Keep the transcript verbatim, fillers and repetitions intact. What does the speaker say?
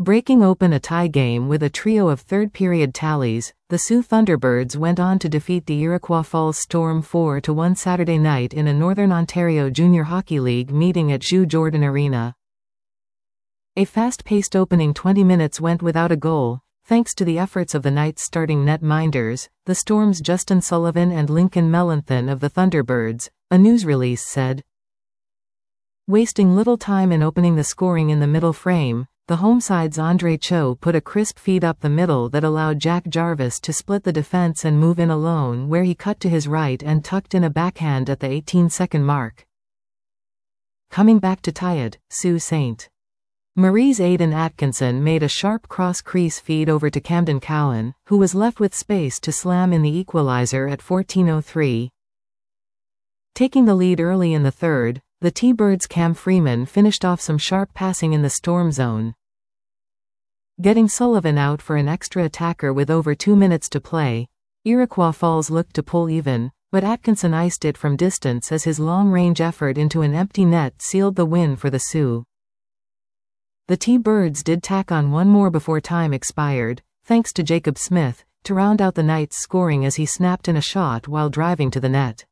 Breaking open a tie game with a trio of third-period tallies, the Sioux Thunderbirds went on to defeat the Iroquois Falls Storm four to one Saturday night in a Northern Ontario Junior Hockey League meeting at Joe Jordan Arena. A fast-paced opening twenty minutes went without a goal, thanks to the efforts of the night's starting net-minders, the Storm's Justin Sullivan and Lincoln Mellenthin of the Thunderbirds, a news release said. Wasting little time in opening the scoring in the middle frame, the home side's Andre Cho put a crisp feed up the middle that allowed Jack Jarvis to split the defense and move in alone, where he cut to his right and tucked in a backhand at the eighteen-second mark. Coming back to tie it, Sault Ste. Marie's Aiden Atkinson made a sharp cross-crease feed over to Camden Cowan, who was left with space to slam in the equalizer at fourteen oh three. Taking the lead early in the third, the T-Birds' Cam Freeman finished off some sharp passing in the Storm zone, getting Sullivan out for an extra attacker with over two minutes to play. Iroquois Falls looked to pull even, but Atkinson iced it from distance as his long-range effort into an empty net sealed the win for the Sioux. The T-Birds did tack on one more before time expired, thanks to Jacob Smith, to round out the night's scoring as he snapped in a shot while driving to the net.